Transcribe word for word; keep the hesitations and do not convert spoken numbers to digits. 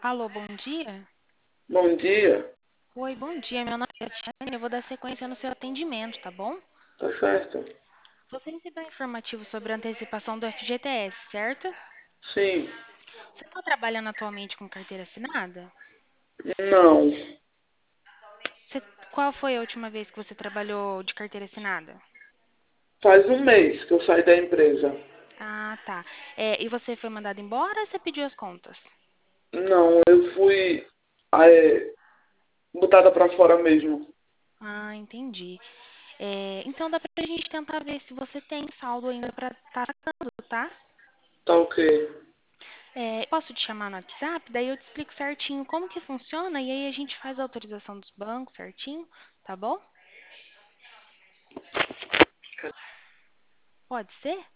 Alô, bom dia? Bom dia, Oi, bom dia. Meu nome é Tatiane. Eu vou dar sequência no seu atendimento, tá bom? tá certo? Você recebeu um informativo sobre a antecipação do F G T S, certo? Sim, Você está trabalhando atualmente com carteira assinada? não. Você- Qual foi a última vez que você trabalhou de carteira assinada? Faz um mês que eu saí da empresa. Ah, tá. É, e você foi mandado embora ou você pediu as contas? Não, eu fui é, botada pra fora mesmo. Ah, entendi. É, então dá pra gente tentar ver se você tem saldo ainda pra estar sacando, tá? Tá ok. É, posso te chamar no WhatsApp? Daí eu te explico certinho como que funciona e aí a gente faz a autorização dos bancos certinho, tá bom? Pode ser?